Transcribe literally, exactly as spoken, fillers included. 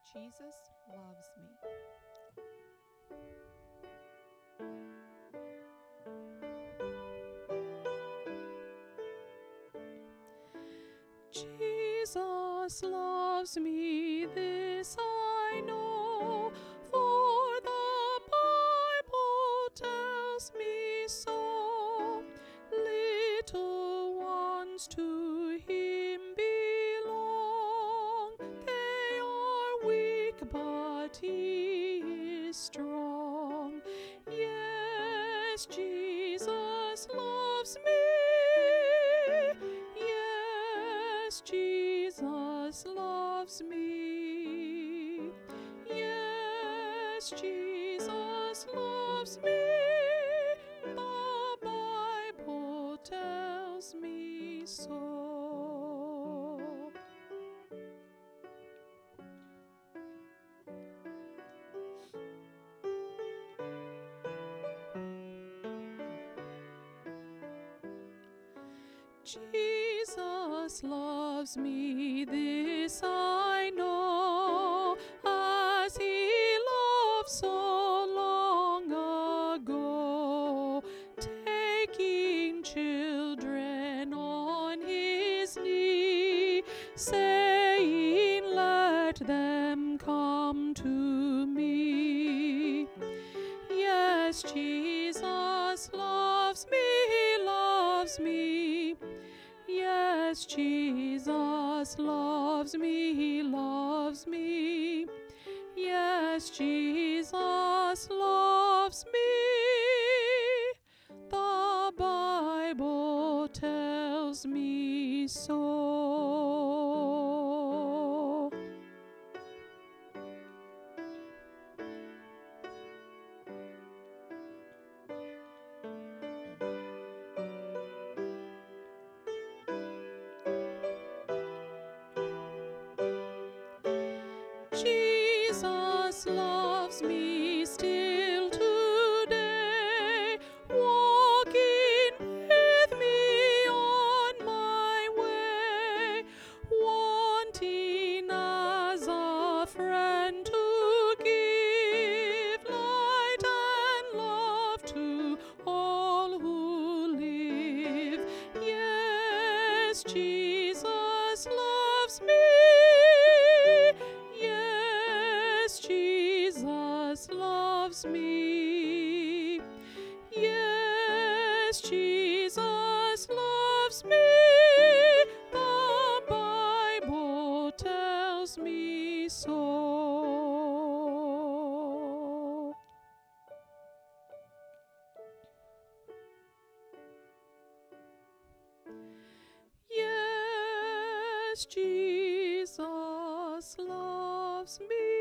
Jesus loves me. Jesus loves me, this I know, for the Bible tells me so. Little ones to him belong, they are weak, but he is strong. Yes, Jesus loves me. Yes, Jesus loves me. Yes, Jesus loves me. The Bible tells me so. Jesus loves me, this I know, as he loved so long ago, taking children on his knee, saying, "Let them come to me." Yes, Jesus loves me, he loves me. Yes, Jesus loves me, he loves me. Yes, Jesus loves me. The Bible tells me so. Jesus loves me still today, walking with me on my way, wanting as a friend to give light and love to all who live. Yes, Jesus loves me. Yes, Jesus loves me. Yes, Jesus loves me. The Bible tells me so. Yes, Jesus loves me.